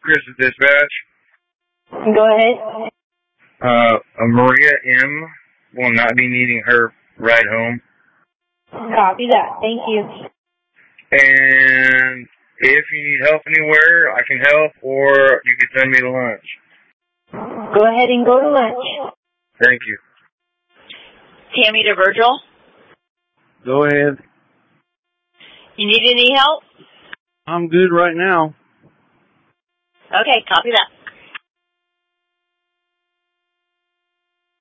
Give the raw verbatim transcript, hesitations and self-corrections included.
Chris at Dispatch. Go ahead. Uh, Maria M. will not be needing her ride home. Copy that. Thank you. And if you need help anywhere, I can help, or you can send me to lunch. Go ahead and go to lunch. Thank you. Tammy to Virgil. Go ahead. You need any help? I'm good right now. Okay, copy that.